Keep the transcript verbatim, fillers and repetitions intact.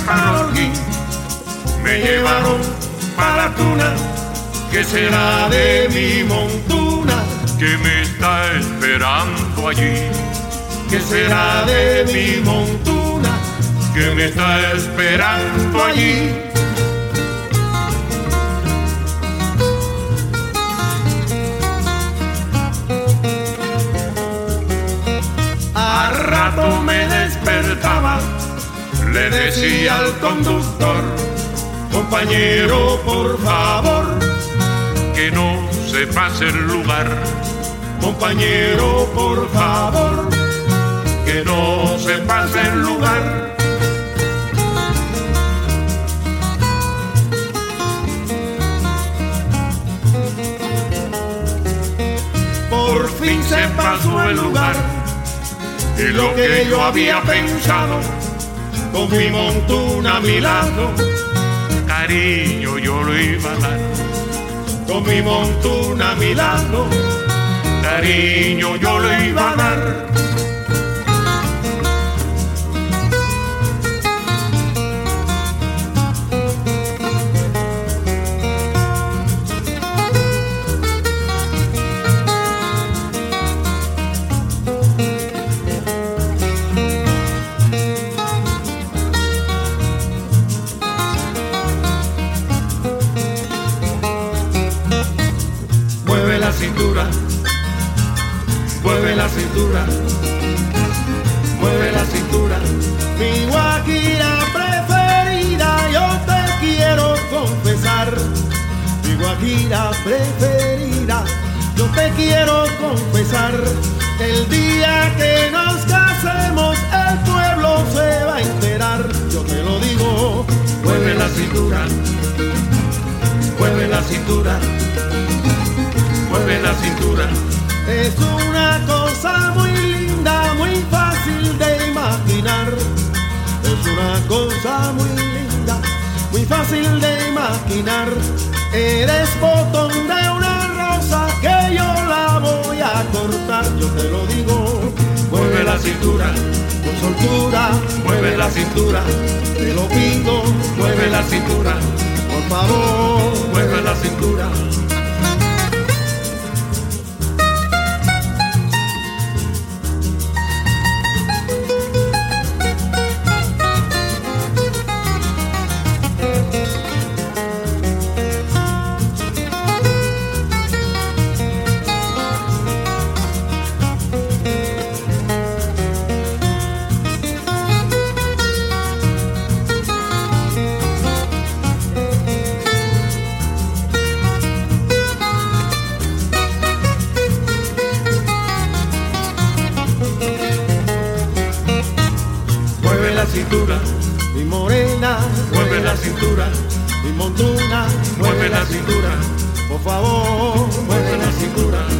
para Holguín, me llevaron para la tuna. ¿Qué será de mi montuna que me está esperando allí? ¿Qué será de mi montuna que me está esperando allí? A rato me despertaba, le decía al conductor: compañero, por favor, que no se pase el lugar. Compañero, por favor, que no se pase el lugar. Por fin se pasó el lugar, y lo que yo había pensado, con mi montuna a mi lado, cariño yo lo iba a dar. Con mi montuna a mi lado, cariño yo lo iba a dar. Mueve la cintura, mueve la cintura, mueve la cintura. Mi guajira preferida, yo te quiero confesar. Mi guajira preferida, yo te quiero confesar. El día que nos casemos, el pueblo se va a enterar. Yo te lo digo. Mueve la cintura, mueve la cintura, mueve la cintura. Es una cosa muy linda, muy fácil de imaginar. Es una cosa muy linda, muy fácil de imaginar. Eres botón de una rosa que yo la voy a cortar. Yo te lo digo. Mueve la cintura, con soltura, mueve la cintura. Te lo pido, mueve la cintura. Por favor, mueve la cintura. Mueve la cintura, mi morena, mueve la cintura, mi montuna, mueve la cintura, por favor, mueve la cintura.